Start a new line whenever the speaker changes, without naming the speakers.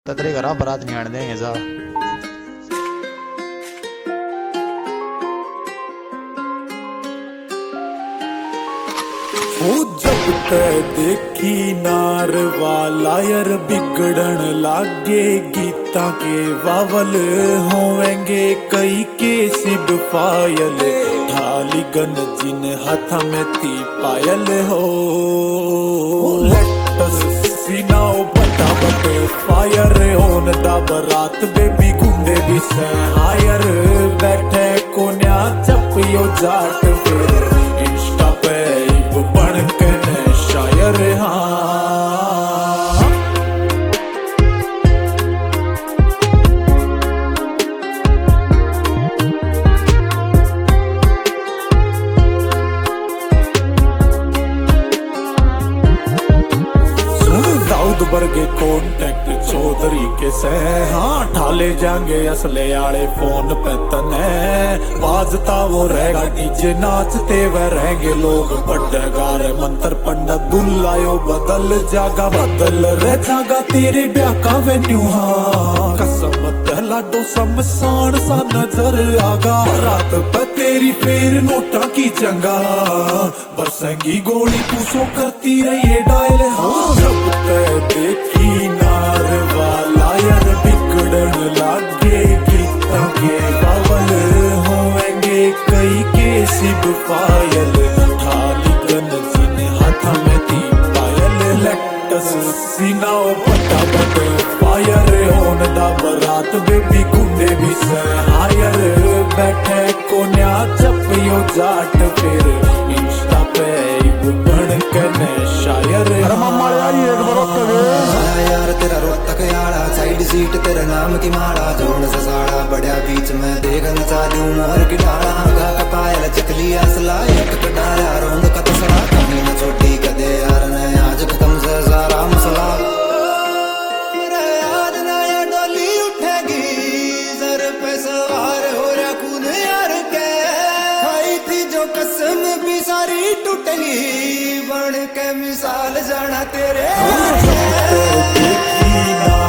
ततरे घरा बारात नहीं आने देंगे सा।
जब ते देखी नार वाला यार बिगड़न लागे गीता के वावल होवेंगे कई के सिब फायल ढाली गन जिन हाथ में ती पायल हो सीनाओ बटा बटे फायर होन दा बरात बेबी गुंडे भी से हायर बैठे कोन्या चपियो जाट फिर इंस्टा पे बन के शायर हाँ वर्गे कॉन्टेक्ट चौधरी के से हाँ ठाले जाएंगे असले आले फोन पे तने बाजता वो रहेगा डीजे नाचते वह रहेंगे लोग बड़े गारे मंत्र पंडित दुल्लायो बदल जागा बदल रह जागा तेरे ब्याह का वेन्यू हाँ कसम लाडो समसान सा नजर आगा रात पे तेरी फेर नोटा की चंगा बरसेंगी गोली पूछो करती रही डायल हाँ जब देखी नार वाला यार बिगड़न लागे गीता के बावल होवेंगे कई के सिब पायल ढाली गन जिन हाथ में ती पायल लेक्टस सीनाओ पटा बटे फायर होन दा बरात बेबी गुंडे भी से हायर बैठे कोन्या चपियो जाट फिर इंस्टा पे बन के शायर
यार तेरा रोहतक यारा साइड सीट तेरा नाम की माला जोड़ से साड़ा बड़ा बीच में देखना चालू मोर की डाला गा पायल चकली असला एक कटाया रोंद का तसला कमी न छोटी कदे यार ने आज खत्म से सारा मसला याद ना ये डोली उठेगी सर पे सवार हो रहा खून यार के खाई थी जो कसम भी सारी टूटेगी बन के मिसाल जाना तेरे